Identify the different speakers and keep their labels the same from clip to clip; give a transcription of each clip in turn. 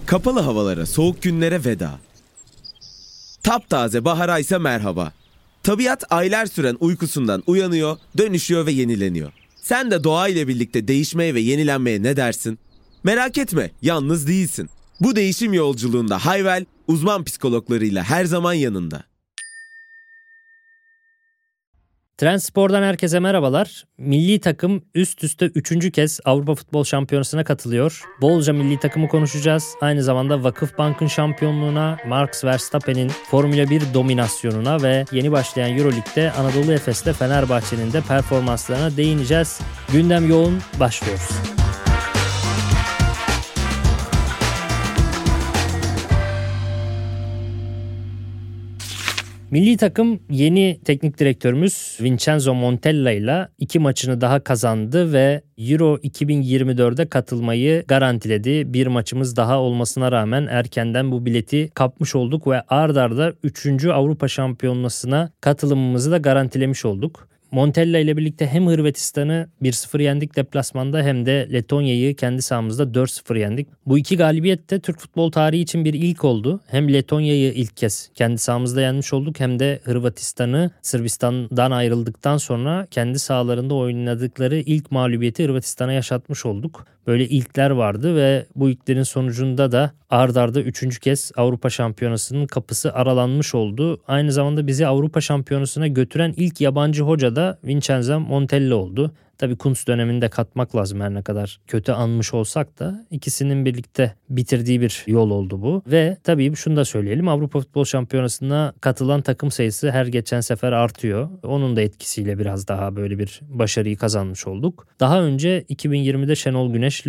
Speaker 1: Kapalı havalara, soğuk günlere veda. Taptaze bahara ise merhaba. Tabiat aylar süren uykusundan uyanıyor, dönüşüyor ve yenileniyor. Sen de doğa ile birlikte değişmeye ve yenilenmeye ne dersin? Merak etme, yalnız değilsin. Bu değişim yolculuğunda Hayvel, uzman psikologlarıyla her zaman yanında.
Speaker 2: Trendspor'dan herkese merhabalar. Milli takım üst üste 3. kez Avrupa Futbol Şampiyonası'na katılıyor. Bolca milli takımı konuşacağız. Aynı zamanda Vakıfbank'ın şampiyonluğuna, Max Verstappen'in Formula 1 dominasyonuna ve yeni başlayan Euroleague'de Anadolu Efes'te Fenerbahçe'nin de performanslarına değineceğiz. Gündem yoğun, başlıyoruz. Milli takım yeni teknik direktörümüz Vincenzo Montella ile 2 maçını daha kazandı ve Euro 2024'e katılmayı garantiledi. Bir maçımız daha olmasına rağmen erkenden bu bileti kapmış olduk ve ard arda 3. Avrupa Şampiyonası'na katılımımızı da garantilemiş olduk. Montella ile birlikte hem Hırvatistan'ı 1-0 yendik deplasmanda hem de Letonya'yı kendi sahamızda 4-0 yendik. Bu iki galibiyet de Türk futbol tarihi için bir ilk oldu. Hem Letonya'yı ilk kez kendi sahamızda yenmiş olduk hem de Hırvatistan'ı Sırbistan'dan ayrıldıktan sonra kendi sahalarında oynadıkları ilk mağlubiyeti Hırvatistan'a yaşatmış olduk. Böyle ilkler vardı ve bu ilklerin sonucunda da ard arda 3. kez Avrupa Şampiyonası'nın kapısı aralanmış oldu. Aynı zamanda bizi Avrupa Şampiyonası'na götüren ilk yabancı hoca da Vincenzo Montella oldu. Tabii Kuntz döneminde katmak lazım, her ne kadar kötü anmış olsak da ikisinin birlikte bitirdiği bir yol oldu bu. Ve tabii şunu da söyleyelim, Avrupa Futbol Şampiyonası'na katılan takım sayısı her geçen sefer artıyor. Onun da etkisiyle biraz daha böyle bir başarıyı kazanmış olduk. Daha önce 2020'de Şenol Güneş'le,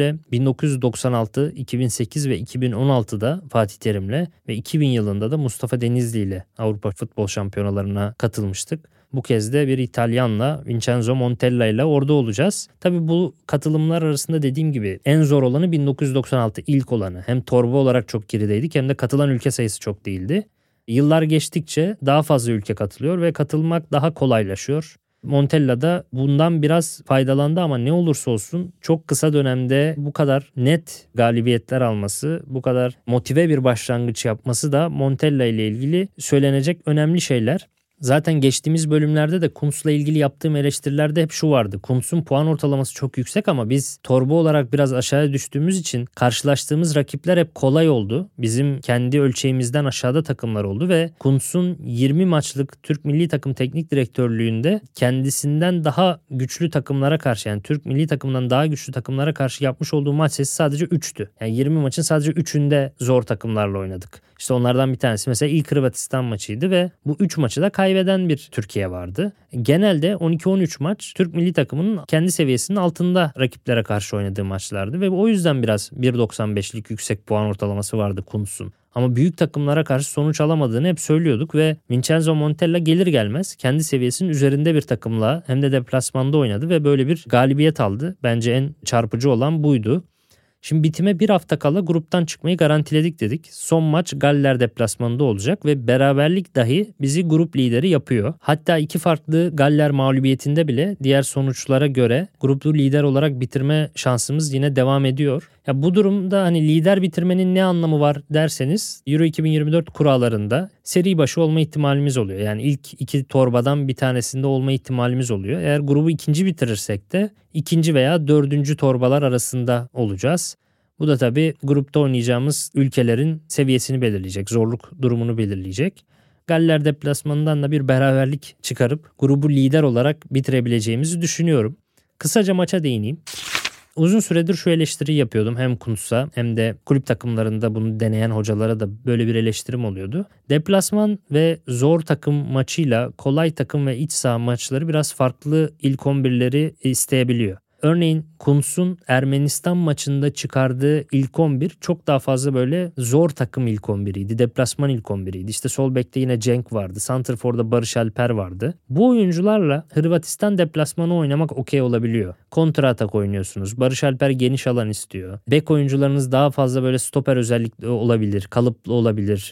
Speaker 2: 1996, 2008 ve 2016'da Fatih Terim'le ve 2000 yılında da Mustafa Denizli ile Avrupa Futbol Şampiyonalarına katılmıştık. Bu kez de bir İtalyanla, Vincenzo Montella ile orada olacağız. Tabii bu katılımlar arasında dediğim gibi en zor olanı 1996 ilk olanı. Hem torba olarak çok gerideydik hem de katılan ülke sayısı çok değildi. Yıllar geçtikçe daha fazla ülke katılıyor ve katılmak daha kolaylaşıyor. Montella da bundan biraz faydalandı ama ne olursa olsun çok kısa dönemde bu kadar net galibiyetler alması, bu kadar motive bir başlangıç yapması da Montella ile ilgili söylenecek önemli şeyler. Zaten geçtiğimiz bölümlerde de Kuntz'la ilgili yaptığım eleştirilerde hep şu vardı. Kuntz'un puan ortalaması çok yüksek ama biz torba olarak biraz aşağıya düştüğümüz için karşılaştığımız rakipler hep kolay oldu. Bizim kendi ölçeğimizden aşağıda takımlar oldu ve Kuntz'un 20 maçlık Türk Milli Takım Teknik Direktörlüğünde kendisinden daha güçlü takımlara karşı, yani Türk Milli Takımından daha güçlü takımlara karşı yapmış olduğu maç sayısı sadece 3'tü. Yani 20 maçın sadece 3'ünde zor takımlarla oynadık. İşte onlardan bir tanesi mesela ilk Hırvatistan maçıydı ve bu 3 maçı da kaybeden bir Türkiye vardı. Genelde 12-13 maç Türk milli takımının kendi seviyesinin altında rakiplere karşı oynadığı maçlardı ve o yüzden biraz 1.95'lik yüksek puan ortalaması vardı Kuntz'un. Ama büyük takımlara karşı sonuç alamadığını hep söylüyorduk ve Vincenzo Montella gelir gelmez kendi seviyesinin üzerinde bir takımla hem de deplasmanda oynadı ve böyle bir galibiyet aldı. Bence en çarpıcı olan buydu. Şimdi bitime bir hafta kala gruptan çıkmayı garantiledik dedik. Son maç Galler deplasmanında olacak ve beraberlik dahi bizi grup lideri yapıyor. Hatta 2 farklı Galler mağlubiyetinde bile diğer sonuçlara göre gruplu lider olarak bitirme şansımız yine devam ediyor. Ya bu durumda hani lider bitirmenin ne anlamı var derseniz Euro 2024 kurallarında seri başı olma ihtimalimiz oluyor. Yani ilk 2 torbadan bir tanesinde olma ihtimalimiz oluyor. Eğer grubu ikinci bitirirsek de ikinci veya 4. torbalar arasında olacağız. Bu da tabii grupta oynayacağımız ülkelerin seviyesini belirleyecek, zorluk durumunu belirleyecek. Galler deplasmanından da bir beraberlik çıkarıp grubu lider olarak bitirebileceğimizi düşünüyorum. Kısaca maça değineyim. Uzun süredir şu eleştiriyi yapıyordum hem Kuntz'a hem de kulüp takımlarında bunu deneyen hocalara da böyle bir eleştirim oluyordu. Deplasman ve zor takım maçıyla kolay takım ve iç saha maçları biraz farklı ilk 11'leri isteyebiliyor. Örneğin Kuntz'un Ermenistan maçında çıkardığı ilk 11 çok daha fazla böyle zor takım ilk 11'iydi. Deplasman ilk 11'iydi. İşte sol bekte yine Cenk vardı. Santrfor'da Barış Alper vardı. Bu oyuncularla Hırvatistan deplasmanı oynamak okey olabiliyor. Kontra atak oynuyorsunuz. Barış Alper geniş alan istiyor. Bek oyuncularınız daha fazla böyle stoper özellikle olabilir. Kalıplı olabilir.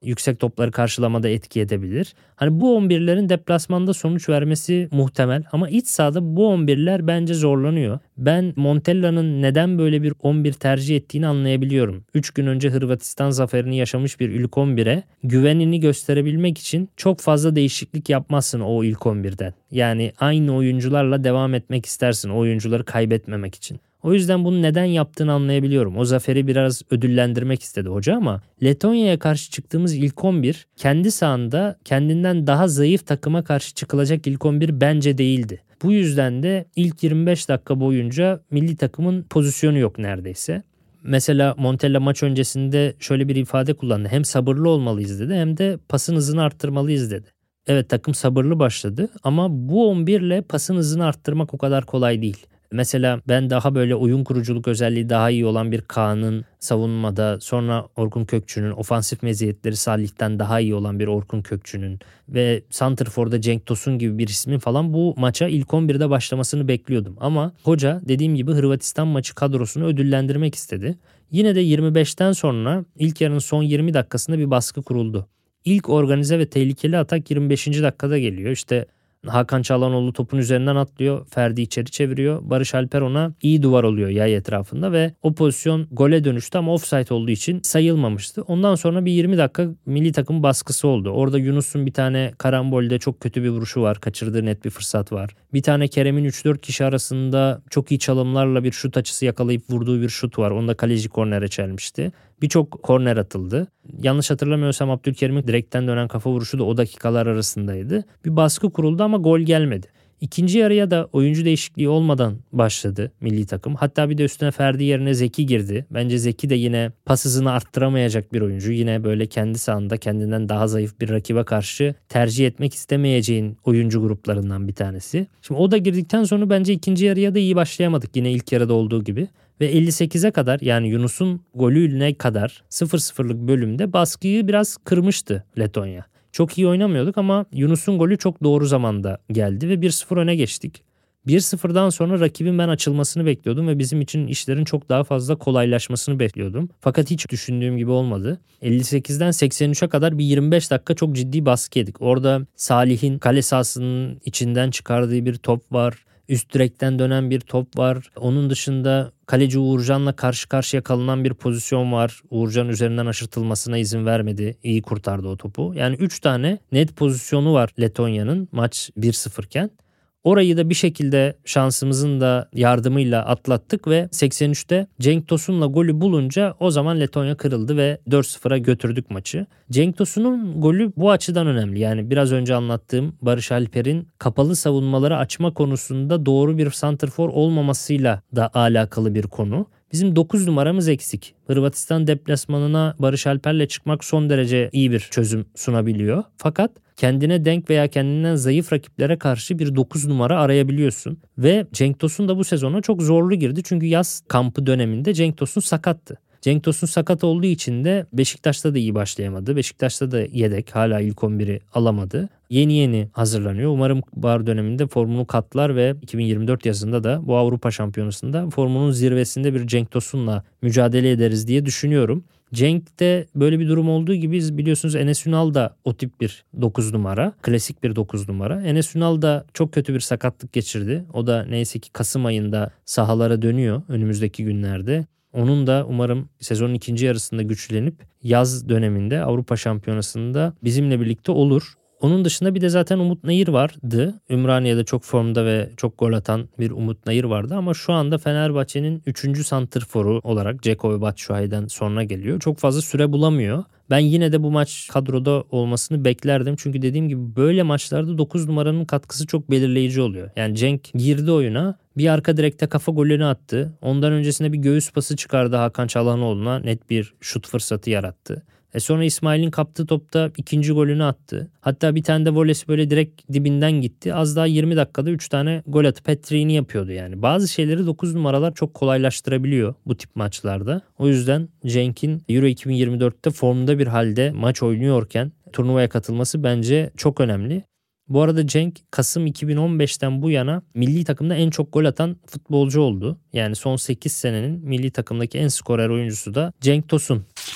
Speaker 2: yüksek topları karşılamada etki edebilir. Hani bu 11'lerin deplasmanda sonuç vermesi muhtemel ama iç sahada bu 11'ler bence zorlanıyor. Ben Montella'nın neden böyle bir 11 tercih ettiğini anlayabiliyorum. 3 gün önce Hırvatistan zaferini yaşamış bir ilk 11'e güvenini gösterebilmek için çok fazla değişiklik yapmazsın o ilk 11'den. Yani aynı oyuncularla devam etmek istersin o oyuncuları kaybetmemek için. O yüzden bunu neden yaptığını anlayabiliyorum. O zaferi biraz ödüllendirmek istedi hoca ama Letonya'ya karşı çıktığımız ilk 11 kendi sahanda kendinden daha zayıf takıma karşı çıkılacak ilk 11 bence değildi. Bu yüzden de ilk 25 dakika boyunca milli takımın pozisyonu yok neredeyse. Mesela Montella maç öncesinde şöyle bir ifade kullandı. Hem sabırlı olmalıyız dedi hem de pasın hızını arttırmalıyız dedi. Evet, takım sabırlı başladı ama bu 11 ile pasın hızını arttırmak o kadar kolay değil. Mesela ben daha böyle oyun kuruculuk özelliği daha iyi olan bir Kaan'ın savunmada, sonra Orkun Kökçü'nün, ofansif meziyetleri Salih'ten daha iyi olan bir Orkun Kökçü'nün ve santrforda Cenk Tosun gibi bir ismin falan bu maça ilk 11'de başlamasını bekliyordum. Ama hoca dediğim gibi Hırvatistan maçı kadrosunu ödüllendirmek istedi. Yine de 25'ten sonra ilk yarının son 20 dakikasında bir baskı kuruldu. İlk organize ve tehlikeli atak 25. dakikada geliyor. İşte Hakan Çalhanoğlu topun üzerinden atlıyor. Ferdi içeri çeviriyor. Barış Alper ona iyi duvar oluyor yay etrafında ve o pozisyon gole dönüştü ama offside olduğu için sayılmamıştı. Ondan sonra bir 20 dakika milli takım baskısı oldu. Orada Yunus'un bir tane karambolde çok kötü bir vuruşu var. Kaçırdığı net bir fırsat var. Bir tane Kerem'in 3-4 kişi arasında çok iyi çalımlarla bir şut açısı yakalayıp vurduğu bir şut var. Onu da kaleci kornere çelmişti. Birçok korner atıldı. Yanlış hatırlamıyorsam Abdülkerim'in direkten dönen kafa vuruşu da o dakikalar arasındaydı. Bir baskı kuruldu ama gol gelmedi. İkinci yarıya da oyuncu değişikliği olmadan başladı milli takım. Hatta bir de üstüne Ferdi yerine Zeki girdi. Bence Zeki de yine pas hızını arttıramayacak bir oyuncu. Yine böyle kendi sahanda kendinden daha zayıf bir rakibe karşı tercih etmek istemeyeceğin oyuncu gruplarından bir tanesi. Şimdi o da girdikten sonra bence ikinci yarıya da iyi başlayamadık. Yine ilk yarıda olduğu gibi. Ve 58'e kadar, yani Yunus'un golüne kadar 0-0'lık bölümde baskıyı biraz kırmıştı Letonya. Çok iyi oynamıyorduk ama Yunus'un golü çok doğru zamanda geldi ve 1-0 öne geçtik. 1-0'dan sonra rakibin ben açılmasını bekliyordum ve bizim için işlerin çok daha fazla kolaylaşmasını bekliyordum. Fakat hiç düşündüğüm gibi olmadı. 58'den 83'e kadar bir 25 dakika çok ciddi baskı yedik. Orada Salih'in kale sahasının içinden çıkardığı bir top var. Üst direkten dönen bir top var. Onun dışında kaleci Uğurcan'la karşı karşıya kalınan bir pozisyon var. Uğurcan üzerinden aşırtılmasına izin vermedi. İyi kurtardı o topu. Yani 3 tane net pozisyonu var Letonya'nın maç 1-0 iken. Orayı da bir şekilde şansımızın da yardımıyla atlattık ve 83'te Cenk Tosun'la golü bulunca o zaman Letonya kırıldı ve 4-0'a götürdük maçı. Cenk Tosun'un golü bu açıdan önemli. Yani biraz önce anlattığım Barış Alper'in kapalı savunmaları açma konusunda doğru bir santrfor olmamasıyla da alakalı bir konu. Bizim 9 numaramız eksik. Hırvatistan deplasmanına Barış Alper'le çıkmak son derece iyi bir çözüm sunabiliyor. Fakat kendine denk veya kendinden zayıf rakiplere karşı bir 9 numara arayabiliyorsun. Ve Cenk Tosun da bu sezona çok zorlu girdi. Çünkü yaz kampı döneminde Cenk Tosun sakattı. Cenk Tosun sakat olduğu için de Beşiktaş'ta da iyi başlayamadı. Beşiktaş'ta da yedek, hala ilk 11'i alamadı. Yeni hazırlanıyor. Umarım bahar döneminde formunu katlar ve 2024 yazında da bu Avrupa Şampiyonası'nda formunun zirvesinde bir Cenk Tosun'la mücadele ederiz diye düşünüyorum. Cenk'te böyle bir durum olduğu gibi biliyorsunuz Enes Ünal da o tip bir 9 numara. Klasik bir 9 numara. Enes Ünal da çok kötü bir sakatlık geçirdi. O da neyse ki Kasım ayında sahalara dönüyor önümüzdeki günlerde. Onun da umarım sezonun ikinci yarısında güçlenip yaz döneminde Avrupa Şampiyonası'nda bizimle birlikte olur. Onun dışında bir de zaten Umut Nayır vardı. Ümraniye'de çok formda ve çok gol atan bir Umut Nayır vardı ama şu anda Fenerbahçe'nin 3. santrforu olarak Dzeko ve Batshuayi'den sonra geliyor. Çok fazla süre bulamıyor. Ben yine de bu maç kadroda olmasını beklerdim. Çünkü dediğim gibi böyle maçlarda 9 numaranın katkısı çok belirleyici oluyor. Yani Cenk girdi oyuna, bir arka direkte kafa golünü attı. Ondan öncesinde bir göğüs pası çıkardı Hakan Çalhanoğlu'na, net bir şut fırsatı yarattı. Sonra İsmail'in kaptığı topta ikinci golünü attı. Hatta bir tane de volesi böyle direkt dibinden gitti. Az daha 20 dakikada 3 tane gol atıp hat-trick'ini yapıyordu yani. Bazı şeyleri 9 numaralar çok kolaylaştırabiliyor bu tip maçlarda. O yüzden Cenk'in Euro 2024'te formda bir halde maç oynuyorken turnuvaya katılması bence çok önemli. Bu arada Cenk Kasım 2015'ten bu yana milli takımda en çok gol atan futbolcu oldu. Yani son 8 senenin milli takımdaki en skorer oyuncusu da Cenk Tosun.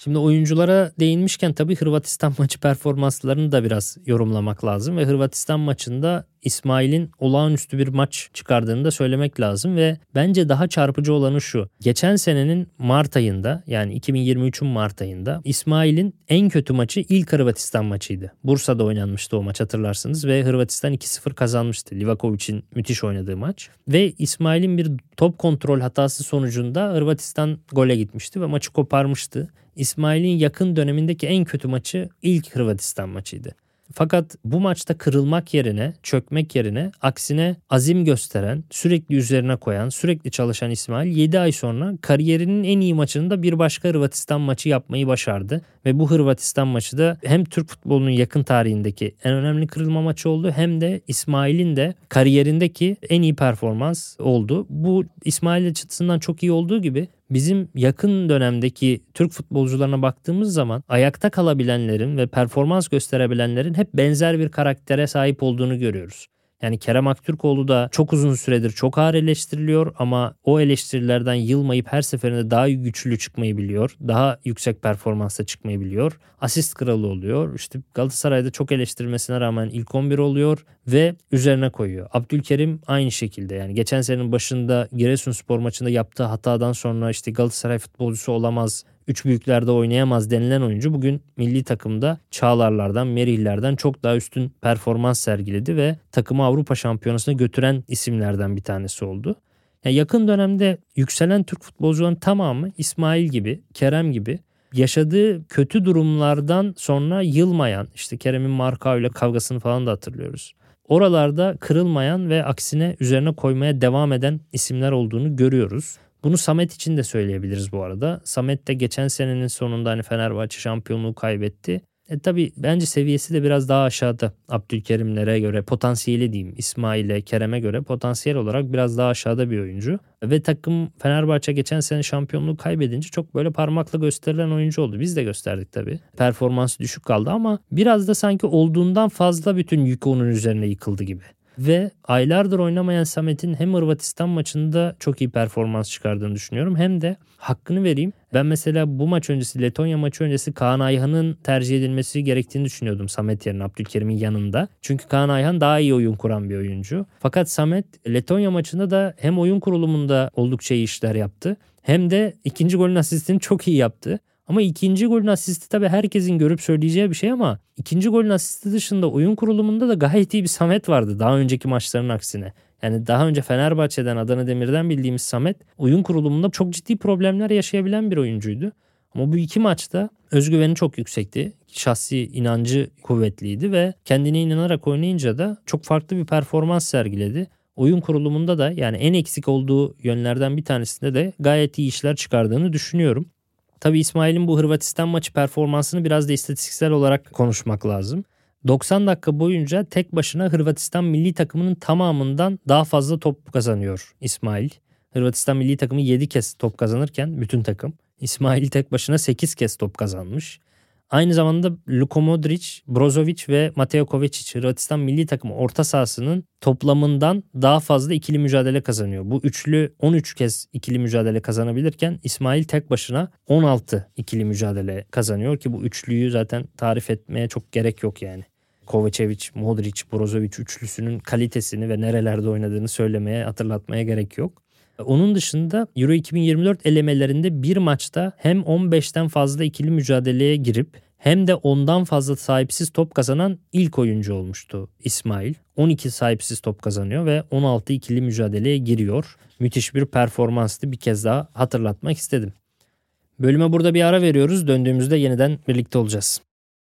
Speaker 2: Şimdi oyunculara değinmişken tabii Hırvatistan maçı performanslarını da biraz yorumlamak lazım ve Hırvatistan maçında İsmail'in olağanüstü bir maç çıkardığını da söylemek lazım ve bence daha çarpıcı olanı şu. Geçen senenin Mart ayında, yani 2023'ün Mart ayında İsmail'in en kötü maçı ilk Hırvatistan maçıydı. Bursa'da oynanmıştı o maç, hatırlarsınız, ve Hırvatistan 2-0 kazanmıştı. Livakovic'in müthiş oynadığı maç ve İsmail'in bir top kontrol hatası sonucunda Hırvatistan gole gitmişti ve maçı koparmıştı. İsmail'in yakın dönemindeki en kötü maçı ilk Hırvatistan maçıydı. Fakat bu maçta kırılmak yerine, çökmek yerine aksine azim gösteren, sürekli üzerine koyan, sürekli çalışan İsmail 7 ay sonra kariyerinin en iyi maçını da bir başka Hırvatistan maçı yapmayı başardı. Ve bu Hırvatistan maçı da hem Türk futbolunun yakın tarihindeki en önemli kırılma maçı oldu, hem de İsmail'in de kariyerindeki en iyi performans oldu. Bu İsmail açısından çok iyi olduğu gibi bizim yakın dönemdeki Türk futbolcularına baktığımız zaman ayakta kalabilenlerin ve performans gösterebilenlerin hep benzer bir karaktere sahip olduğunu görüyoruz. Yani Kerem Aktürkoğlu da çok uzun süredir çok ağır eleştiriliyor ama o eleştirilerden yılmayıp her seferinde daha güçlü çıkmayı biliyor. Daha yüksek performansla çıkmayı biliyor. Asist kralı oluyor. İşte Galatasaray'da çok eleştirilmesine rağmen ilk 11 oluyor ve üzerine koyuyor. Abdülkerim aynı şekilde, yani geçen senenin başında Giresunspor maçında yaptığı hatadan sonra işte Galatasaray futbolcusu olamaz, üç büyüklerde oynayamaz denilen oyuncu bugün milli takımda Çağlarlardan, Merihlerden çok daha üstün performans sergiledi ve takımı Avrupa Şampiyonası'na götüren isimlerden bir tanesi oldu. Yani yakın dönemde yükselen Türk futbolcuların tamamı İsmail gibi, Kerem gibi yaşadığı kötü durumlardan sonra yılmayan, işte Kerem'in Marka ile kavgasını falan da hatırlıyoruz. Oralarda kırılmayan ve aksine üzerine koymaya devam eden isimler olduğunu görüyoruz. Bunu Samet için de söyleyebiliriz bu arada. Samet de geçen senenin sonunda hani Fenerbahçe şampiyonluğu kaybetti. Tabii bence seviyesi de biraz daha aşağıda Abdülkerimlere göre, potansiyeli diyeyim, İsmail'e, Kerem'e göre potansiyel olarak biraz daha aşağıda bir oyuncu. Ve takım Fenerbahçe geçen sene şampiyonluğu kaybedince çok böyle parmakla gösterilen oyuncu oldu. Biz de gösterdik tabii. Performansı düşük kaldı ama biraz da sanki olduğundan fazla bütün yük onun üzerine yıkıldı gibi. Ve aylardır oynamayan Samet'in hem Hırvatistan maçında çok iyi performans çıkardığını düşünüyorum, hem de hakkını vereyim. Ben mesela bu maç öncesi, Letonya maçı öncesi Kaan Ayhan'ın tercih edilmesi gerektiğini düşünüyordum Samet yerine, Abdülkerim'in yanında. Çünkü Kaan Ayhan daha iyi oyun kuran bir oyuncu. Fakat Samet Letonya maçında da hem oyun kurulumunda oldukça iyi işler yaptı, hem de ikinci golün asistini çok iyi yaptı. Ama ikinci golün asisti tabii herkesin görüp söyleyeceği bir şey, ama ikinci golün asisti dışında oyun kurulumunda da gayet iyi bir Samet vardı daha önceki maçların aksine. Yani daha önce Fenerbahçe'den, Adana Demir'den bildiğimiz Samet oyun kurulumunda çok ciddi problemler yaşayabilen bir oyuncuydu. Ama bu iki maçta özgüveni çok yüksekti. Şahsi inancı kuvvetliydi ve kendine inanarak oynayınca da çok farklı bir performans sergiledi. Oyun kurulumunda da, yani en eksik olduğu yönlerden bir tanesinde de gayet iyi işler çıkardığını düşünüyorum. Tabii İsmail'in bu Hırvatistan maçı performansını biraz da istatistiksel olarak konuşmak lazım. 90 dakika boyunca tek başına Hırvatistan milli takımının tamamından daha fazla top kazanıyor İsmail. Hırvatistan milli takımı 7 kez top kazanırken bütün takım, İsmail tek başına 8 kez top kazanmış. Aynı zamanda Luka Modric, Brozovic ve Mateo Kovacic Hırvatistan milli takımı orta sahasının toplamından daha fazla ikili mücadele kazanıyor. Bu üçlü 13 kez ikili mücadele kazanabilirken İsmail tek başına 16 ikili mücadele kazanıyor ki bu üçlüyü zaten tarif etmeye çok gerek yok yani. Kovacevic, Modric, Brozovic üçlüsünün kalitesini ve nerelerde oynadığını söylemeye, hatırlatmaya gerek yok. Onun dışında Euro 2024 elemelerinde bir maçta hem 15'ten fazla ikili mücadeleye girip hem de ondan fazla sahipsiz top kazanan ilk oyuncu olmuştu İsmail. 12 sahipsiz top kazanıyor ve 16 ikili mücadeleye giriyor. Müthiş bir performanstı, bir kez daha hatırlatmak istedim. Bölüme burada bir ara veriyoruz. Döndüğümüzde yeniden birlikte olacağız.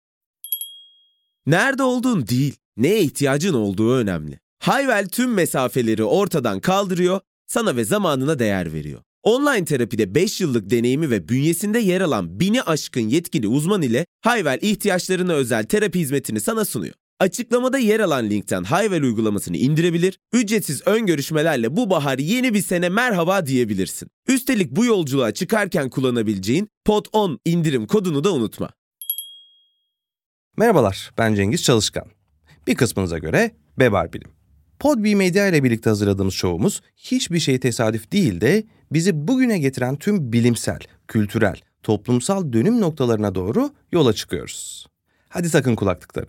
Speaker 1: Nerede olduğun değil, neye ihtiyacın olduğu önemli. Hayvel tüm mesafeleri ortadan kaldırıyor, sana ve zamanına değer veriyor. Online terapide 5 yıllık deneyimi ve bünyesinde yer alan 1000'i aşkın yetkili uzman ile Hayvel ihtiyaçlarına özel terapi hizmetini sana sunuyor. Açıklamada yer alan linkten Hayvel uygulamasını indirebilir, ücretsiz ön görüşmelerle bu bahar yeni bir sene merhaba diyebilirsin. Üstelik bu yolculuğa çıkarken kullanabileceğin POD10 indirim kodunu da unutma.
Speaker 3: Merhabalar, ben Cengiz Çalışkan. Bir kısmınıza göre Bebar Bilim. Podbi Medya ile birlikte hazırladığımız şovumuz hiçbir şey tesadüf değil de bizi bugüne getiren tüm bilimsel, kültürel, toplumsal dönüm noktalarına doğru yola çıkıyoruz. Hadi takın kulaklıkları.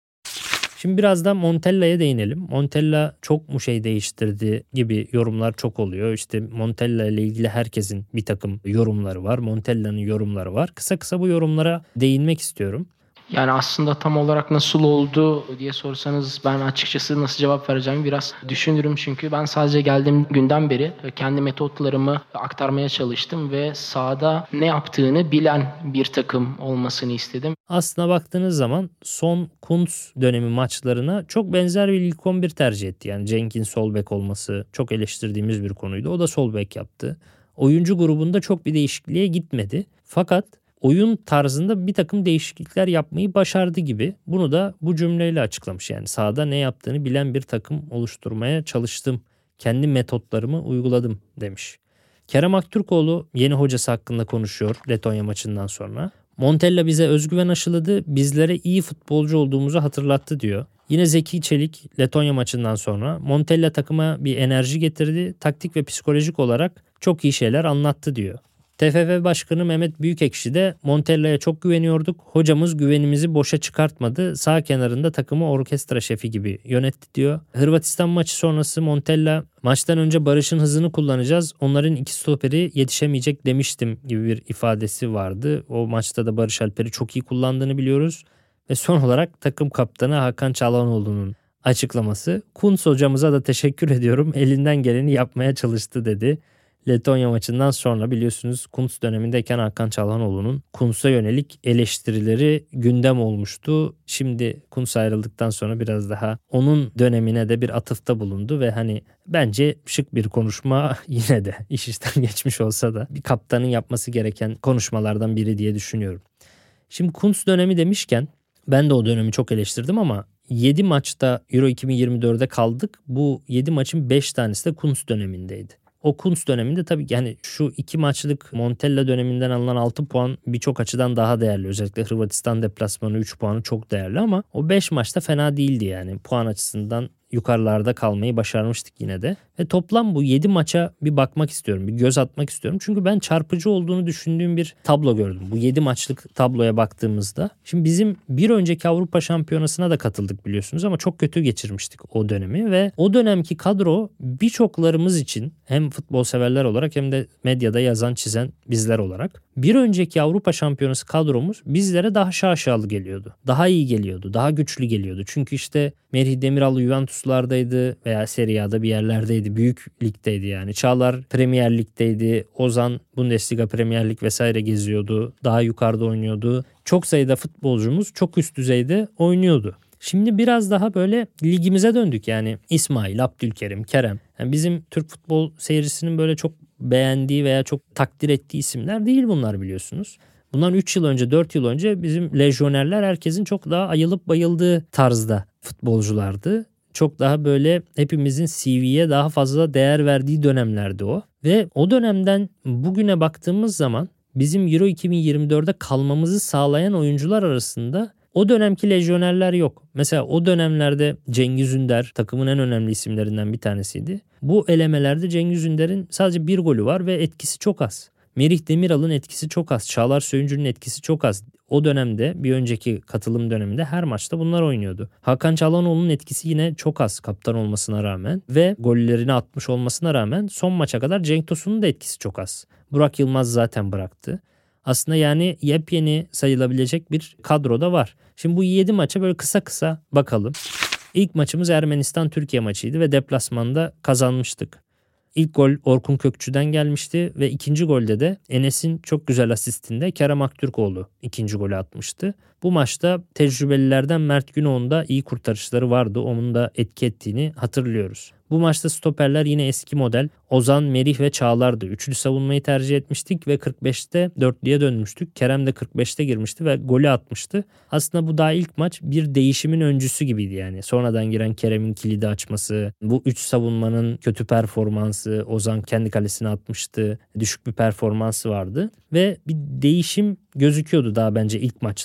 Speaker 2: Şimdi biraz da Montella'ya değinelim. Montella çok mu şey değiştirdi gibi yorumlar çok oluyor. İşte Montella ile ilgili herkesin bir takım yorumları var. Montella'nın yorumları var. Kısa kısa bu yorumlara değinmek istiyorum.
Speaker 4: Yani aslında tam olarak nasıl oldu diye sorsanız ben açıkçası nasıl cevap vereceğimi biraz düşünürüm. Çünkü ben sadece geldiğim günden beri kendi metotlarımı aktarmaya çalıştım ve sahada ne yaptığını bilen bir takım olmasını istedim.
Speaker 2: Aslına baktığınız zaman son Kuntz dönemi maçlarına çok benzer bir ilk 11 tercih etti. Yani Cenk'in sol bek olması çok eleştirdiğimiz bir konuydu. O da sol bek yaptı. Oyuncu grubunda çok bir değişikliğe gitmedi. Fakat oyun tarzında bir takım değişiklikler yapmayı başardı gibi. Bunu da bu cümleyle açıklamış. Yani sahada ne yaptığını bilen bir takım oluşturmaya çalıştım. Kendi metotlarımı uyguladım demiş. Kerem Aktürkoğlu yeni hocası hakkında konuşuyor Letonya maçından sonra. Montella bize özgüven aşıladı, bizlere iyi futbolcu olduğumuzu hatırlattı diyor. Yine Zeki Çelik Letonya maçından sonra Montella takıma bir enerji getirdi, taktik ve psikolojik olarak çok iyi şeyler anlattı diyor. TFF Başkanı Mehmet Büyükekşi de Montella'ya çok güveniyorduk. Hocamız güvenimizi boşa çıkartmadı. Sağ kenarında takımı orkestra şefi gibi yönetti diyor. Hırvatistan maçı sonrası Montella maçtan önce Barış'ın hızını kullanacağız. Onların iki stoperi yetişemeyecek demiştim gibi bir ifadesi vardı. O maçta da Barış Alper'i çok iyi kullandığını biliyoruz. Ve son olarak takım kaptanı Hakan Çalhanoğlu'nun açıklaması. Kuntz hocamıza da teşekkür ediyorum. Elinden geleni yapmaya çalıştı dedi. Letonya maçından sonra biliyorsunuz Kuntz dönemindeyken Hakan Çalhanoğlu'nun Kuntz'a yönelik eleştirileri gündem olmuştu. Şimdi Kuntz ayrıldıktan sonra biraz daha onun dönemine de bir atıfta bulundu ve hani bence şık bir konuşma, yine de iş işten geçmiş olsa da bir kaptanın yapması gereken konuşmalardan biri diye düşünüyorum. Şimdi Kuntz dönemi demişken ben de o dönemi çok eleştirdim ama 7 maçta Euro 2024'de kaldık. Bu 7 maçın 5 tanesi de Kuntz dönemindeydi. O Kuntz döneminde tabii yani şu 2 maçlık Montella döneminden alınan 6 puan birçok açıdan daha değerli. Özellikle Hırvatistan deplasmanı 3 puanı çok değerli ama o 5 maçta fena değildi yani. Puan açısından yukarılarda kalmayı başarmıştık yine de. Ve toplam bu 7 maça bir bakmak istiyorum, bir göz atmak istiyorum. Çünkü ben çarpıcı olduğunu düşündüğüm bir tablo gördüm. Bu 7 maçlık tabloya baktığımızda. Şimdi bizim bir önceki Avrupa Şampiyonası'na da katıldık biliyorsunuz ama çok kötü geçirmiştik o dönemi. Ve o dönemki kadro birçoklarımız için hem futbol severler olarak hem de medyada yazan çizen bizler olarak bir önceki Avrupa Şampiyonası kadromuz bizlere daha şaşalı geliyordu. Daha iyi geliyordu, daha güçlü geliyordu. Çünkü işte Merih Demiral Juventus'lardaydı veya Serie A'da bir yerlerdeydi. Büyük ligdeydi yani. Çağlar Premier Lig'deydi. Ozan Bundesliga, Premier Lig vesaire geziyordu. Daha yukarıda oynuyordu. Çok sayıda futbolcumuz çok üst düzeyde oynuyordu. Şimdi biraz daha böyle ligimize döndük yani İsmail, Abdülkerim, Kerem. Yani bizim Türk futbol seyircisinin böyle çok beğendiği veya çok takdir ettiği isimler değil bunlar biliyorsunuz. Bundan 3 yıl önce, 4 yıl önce bizim lejyonerler herkesin çok daha ayılıp bayıldığı tarzda futbolculardı. Çok daha böyle hepimizin CV'ye daha fazla değer verdiği dönemlerdi o. Ve o dönemden bugüne baktığımız zaman bizim Euro 2024'de kalmamızı sağlayan oyuncular arasında o dönemki lejyonerler yok. Mesela o dönemlerde Cengiz Ünder takımın en önemli isimlerinden bir tanesiydi. Bu elemelerde Cengiz Ünder'in sadece bir golü var ve etkisi çok az. Merih Demiral'ın etkisi çok az. Çağlar Söyüncü'nün etkisi çok az. O dönemde bir önceki katılım döneminde her maçta bunlar oynuyordu. Hakan Çalhanoğlu'nun etkisi yine çok az kaptan olmasına rağmen ve gollerini atmış olmasına rağmen son maça kadar Cenk Tosun'un da etkisi çok az. Burak Yılmaz zaten bıraktı. Aslında yani yepyeni sayılabilecek bir kadro da var. Şimdi bu 7 maça böyle kısa kısa bakalım. İlk maçımız Ermenistan-Türkiye maçıydı ve deplasmanda kazanmıştık. İlk gol Orkun Kökçü'den gelmişti ve ikinci golde de Enes'in çok güzel asistinde Kerem Aktürkoğlu ikinci golü atmıştı. Bu maçta tecrübelilerden Mert Günok'un da iyi kurtarışları vardı. Onun da etki ettiğini hatırlıyoruz. Bu maçta stoperler yine eski model Ozan, Merih ve Çağlar'dı. Üçlü savunmayı tercih etmiştik ve 45'te dörtlüye dönmüştük. Kerem de 45'te girmişti ve golü atmıştı. Aslında bu daha ilk maç bir değişimin öncüsü gibiydi yani. Sonradan giren Kerem'in kilidi açması, bu üç savunmanın kötü performansı, Ozan kendi kalesine atmıştı. Düşük bir performansı vardı ve bir değişim gözüküyordu daha bence ilk maçtan.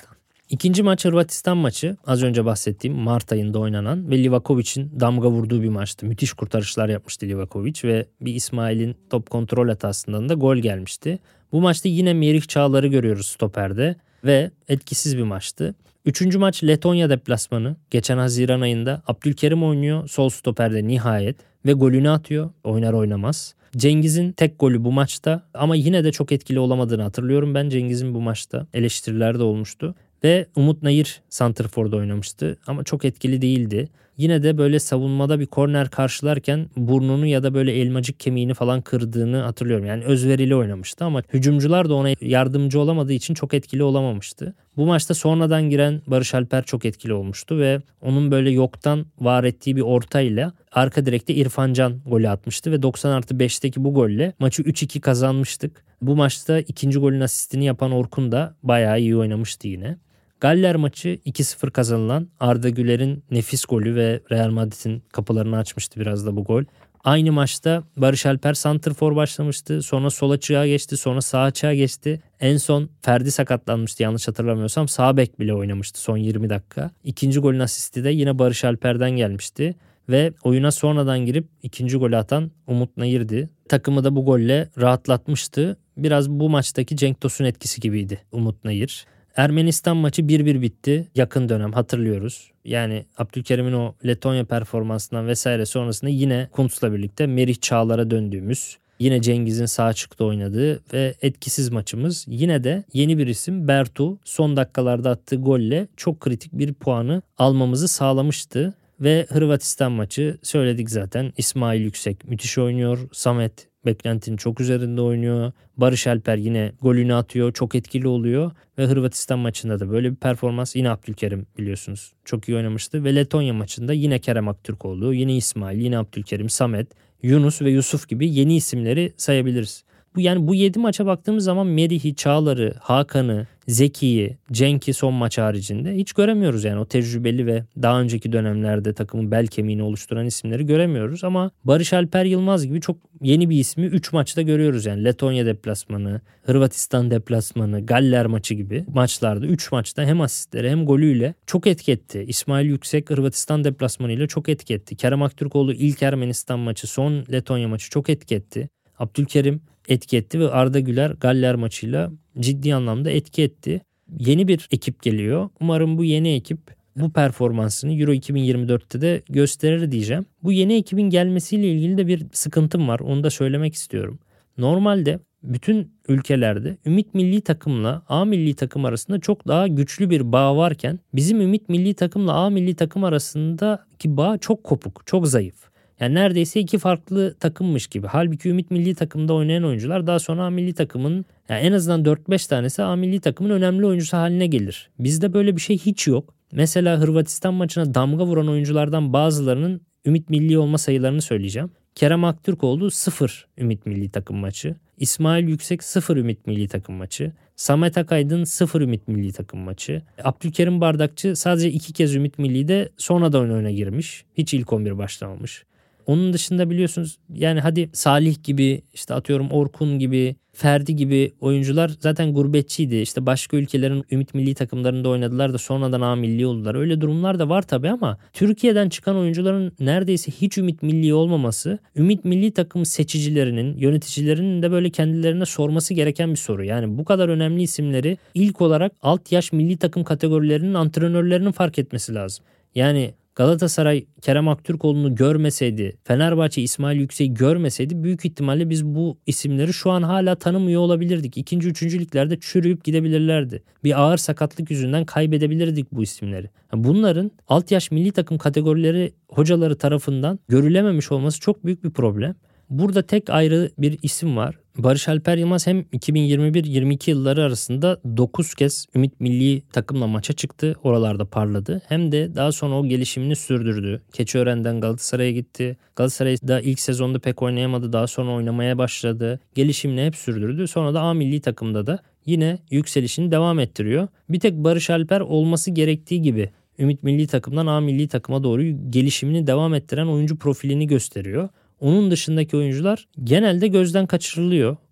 Speaker 2: İkinci maç Hırvatistan maçı. Az önce bahsettiğim Mart ayında oynanan ve Livakovic'in damga vurduğu bir maçtı. Müthiş kurtarışlar yapmıştı Livakovic ve bir İsmail'in top kontrol hatasından da gol gelmişti. Bu maçta yine Merih Çağlar'ı görüyoruz stoperde ve etkisiz bir maçtı. Üçüncü maç Letonya deplasmanı. Geçen Haziran ayında Abdülkerim oynuyor sol stoperde nihayet ve golünü atıyor oynar oynamaz. Cengiz'in tek golü bu maçta ama yine de çok etkili olamadığını hatırlıyorum ben Cengiz'in bu maçta. Eleştiriler de olmuştu. Ve Umut Nayır santrforda oynamıştı ama çok etkili değildi. Yine de böyle savunmada bir korner karşılarken burnunu ya da böyle elmacık kemiğini falan kırdığını hatırlıyorum. Yani özverili oynamıştı ama hücumcular da ona yardımcı olamadığı için çok etkili olamamıştı. Bu maçta sonradan giren Barış Alper çok etkili olmuştu ve onun böyle yoktan var ettiği bir ortayla arka direkte İrfan Can golü atmıştı ve 90+5'teki bu golle maçı 3-2 kazanmıştık. Bu maçta ikinci golün asistini yapan Orkun da bayağı iyi oynamıştı yine. Galler maçı 2-0 kazanılan Arda Güler'in nefis golü ve Real Madrid'in kapılarını açmıştı biraz da bu gol. Aynı maçta Barış Alper santrfor başlamıştı. Sonra sol açığa geçti. Sonra sağ açığa geçti. En son Ferdi sakatlanmıştı yanlış hatırlamıyorsam. Sağ bek bile oynamıştı son 20 dakika. İkinci golün asisti de yine Barış Alper'den gelmişti. Ve oyuna sonradan girip ikinci golü atan Umut Nayır'dı. Takımı da bu golle rahatlatmıştı. Biraz bu maçtaki Cenk Tosun etkisi gibiydi Umut Nayır. Ermenistan maçı 1-1 bitti. Yakın dönem hatırlıyoruz. Yani Abdülkerim'in o Letonya performansından vesaire sonrasında yine Kuntz'la birlikte Merih Çağlar'a döndüğümüz, yine Cengiz'in sağ açıkta oynadığı ve etkisiz maçımız. Yine de yeni bir isim Bertu son dakikalarda attığı golle çok kritik bir puanı almamızı sağlamıştı. Ve Hırvatistan maçı söyledik zaten. İsmail Yüksek müthiş oynuyor. Samet beklentinin çok üzerinde oynuyor. Barış Alper yine golünü atıyor. Çok etkili oluyor. Ve Hırvatistan maçında da böyle bir performans. Yine Abdülkerim biliyorsunuz çok iyi oynamıştı. Ve Letonya maçında yine Kerem Aktürkoğlu, yine İsmail, yine Abdülkerim, Samet, Yunus ve Yusuf gibi yeni isimleri sayabiliriz. Bu 7 maça baktığımız zaman Merih'i, Çağlar'ı, Hakan'ı, Zeki'yi, Cenk'i son maç haricinde hiç göremiyoruz. Yani o tecrübeli ve daha önceki dönemlerde takımın bel kemiğini oluşturan isimleri göremiyoruz. Ama Barış Alper Yılmaz gibi çok yeni bir ismi 3 maçta görüyoruz. Yani Letonya deplasmanı, Hırvatistan deplasmanı, Galler maçı gibi maçlarda 3 maçta hem asistleri hem golüyle çok etki etti. İsmail Yüksek Hırvatistan deplasmanıyla çok etki etti. Kerem Aktürkoğlu ilk Ermenistan maçı, son Letonya maçı çok etki etti. Abdülkerim etki etti ve Arda Güler Galler maçıyla ciddi anlamda etki etti. Yeni bir ekip geliyor. Umarım bu yeni ekip bu performansını Euro 2024'te de gösterir diyeceğim. Bu yeni ekibin gelmesiyle ilgili de bir sıkıntım var. Onu da söylemek istiyorum. Normalde bütün ülkelerde Ümit Milli Takım'la A Milli Takım arasında çok daha güçlü bir bağ varken bizim Ümit Milli Takım'la A Milli Takım arasındaki bağ çok kopuk, çok zayıf. Yani neredeyse iki farklı takımmış gibi. Halbuki Ümit Milli Takım'da oynayan oyuncular daha sonra A Milli Takım'ın yani en azından 4-5 tanesi A Milli Takım'ın önemli oyuncusu haline gelir. Bizde böyle bir şey hiç yok. Mesela Hırvatistan maçına damga vuran oyunculardan bazılarının Ümit Milli olma sayılarını söyleyeceğim. Kerem Aktürkoğlu 0 Ümit Milli Takım maçı. İsmail Yüksek 0 Ümit Milli Takım maçı. Samet Akaydın 0 Ümit Milli Takım maçı. Abdülkerim Bardakçı sadece 2 kez Ümit Milli'de sonradan oyuna girmiş. Hiç ilk 11 başlamamış. Onun dışında biliyorsunuz yani hadi Salih gibi işte atıyorum Orkun gibi Ferdi gibi oyuncular zaten gurbetçiydi. İşte başka ülkelerin Ümit Milli takımlarında oynadılar da sonradan A Milli oldular. Öyle durumlar da var tabii ama Türkiye'den çıkan oyuncuların neredeyse hiç Ümit Milli olmaması Ümit Milli takım seçicilerinin, yöneticilerinin de böyle kendilerine sorması gereken bir soru. Yani bu kadar önemli isimleri ilk olarak alt yaş milli takım kategorilerinin antrenörlerinin fark etmesi lazım. Yani Galatasaray Kerem Aktürkoğlu'nu görmeseydi, Fenerbahçe İsmail Yüksek'i görmeseydi büyük ihtimalle biz bu isimleri şu an hala tanımıyor olabilirdik. 2. 3. liglerde çürüyüp gidebilirlerdi. Bir ağır sakatlık yüzünden kaybedebilirdik bu isimleri. Bunların alt yaş milli takım kategorileri hocaları tarafından görülememiş olması çok büyük bir problem. Burada tek ayrı bir isim var. Barış Alper Yılmaz hem 2021-22 yılları arasında 9 kez Ümit Milli Takım'la maça çıktı. Oralarda parladı. Hem de daha sonra o gelişimini sürdürdü. Keçiören'den Galatasaray'a gitti. Galatasaray'da ilk sezonda pek oynayamadı. Daha sonra oynamaya başladı. Gelişimini hep sürdürdü. Sonra da A Milli Takım'da da yine yükselişini devam ettiriyor. Bir tek Barış Alper olması gerektiği gibi Ümit Milli Takım'dan A Milli Takım'a doğru gelişimini devam ettiren oyuncu profilini gösteriyor. Onun dışındaki oyuncular genelde gözden kaçırılıyor.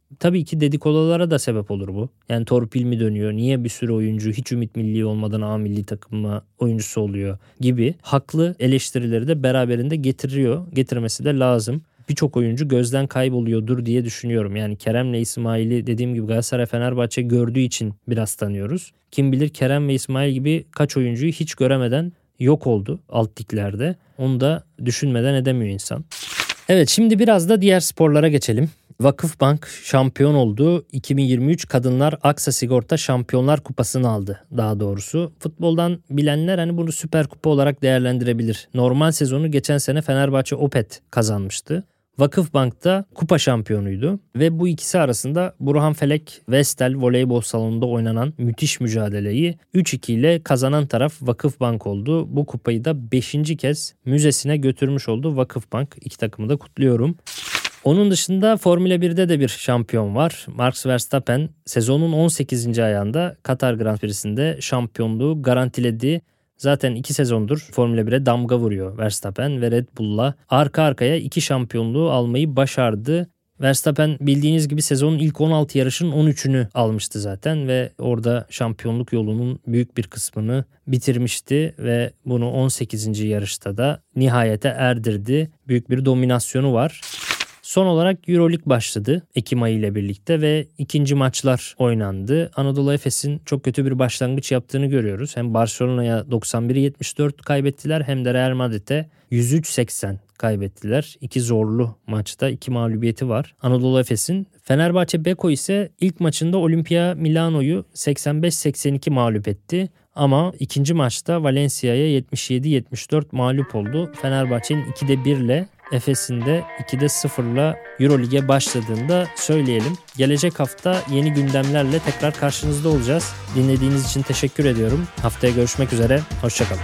Speaker 2: Tabii ki dedikodulara da sebep olur bu. Yani torpil mi dönüyor? Niye bir sürü oyuncu hiç ümit milli olmadan A milli takımı oyuncusu oluyor gibi haklı eleştirileri de beraberinde getiriyor. Getirmesi de lazım. Birçok oyuncu gözden kayboluyordur diye düşünüyorum. Yani Kerem'le İsmail'i dediğim gibi Galatasaray Fenerbahçe gördüğü için biraz tanıyoruz. Kim bilir Kerem ve İsmail gibi kaç oyuncuyu hiç göremeden yok oldu alt liglerde. Onu da düşünmeden edemiyor insan. Evet, şimdi biraz da diğer sporlara geçelim. Vakıfbank şampiyon oldu. 2023 Kadınlar Aksa Sigorta Şampiyonlar Kupası'nı aldı daha doğrusu. Futboldan bilenler hani bunu Süper Kupa olarak değerlendirebilir. Normal sezonu geçen sene Fenerbahçe Opet kazanmıştı. Vakıfbank da kupa şampiyonuydu ve bu ikisi arasında Burhanfelek Vestel voleybol salonunda oynanan müthiş mücadeleyi 3-2 ile kazanan taraf Vakıfbank oldu. Bu kupayı da 5. kez müzesine götürmüş oldu Vakıfbank. İki takımı da kutluyorum. Onun dışında Formula 1'de de bir şampiyon var. Max Verstappen sezonun 18. ayağında Katar Grand Prix'sinde şampiyonluğu garantiledi. Zaten 2 sezondur Formula 1'e damga vuruyor Verstappen ve Red Bull'la arka arkaya 2 şampiyonluğu almayı başardı. Verstappen bildiğiniz gibi sezonun ilk 16 yarışının 13'ünü almıştı zaten ve orada şampiyonluk yolunun büyük bir kısmını bitirmişti ve bunu 18. yarışta da nihayete erdirdi. Büyük bir dominasyonu var. Son olarak Euroleague başladı Ekim ayı ile birlikte ve ikinci maçlar oynandı. Anadolu Efes'in çok kötü bir başlangıç yaptığını görüyoruz. Hem Barcelona'ya 91-74 kaybettiler hem de Real Madrid'e 103-80 kaybettiler. İki zorlu maçta 2 mağlubiyeti var Anadolu Efes'in. Fenerbahçe Beko ise ilk maçında Olimpia Milano'yu 85-82 mağlup etti. Ama ikinci maçta Valencia'ya 77-74 mağlup oldu. Fenerbahçe'nin 2'de 1 ile Efes'in de 2'de 0 ile Euroleague'e başladığını da söyleyelim. Gelecek hafta yeni gündemlerle tekrar karşınızda olacağız. Dinlediğiniz için teşekkür ediyorum. Haftaya görüşmek üzere. Hoşçakalın.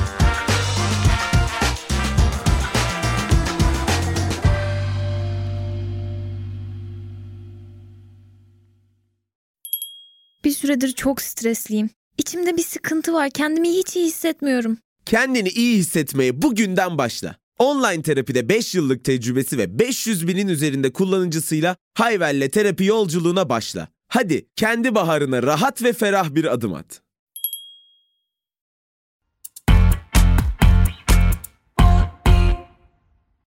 Speaker 5: Bir süredir çok stresliyim. İçimde bir sıkıntı var. Kendimi hiç iyi hissetmiyorum.
Speaker 1: Kendini iyi hissetmeye bugünden başla. Online terapide 5 yıllık tecrübesi ve 500 binin üzerinde kullanıcısıyla Hayvel'le terapi yolculuğuna başla. Hadi kendi baharına rahat ve ferah bir adım at.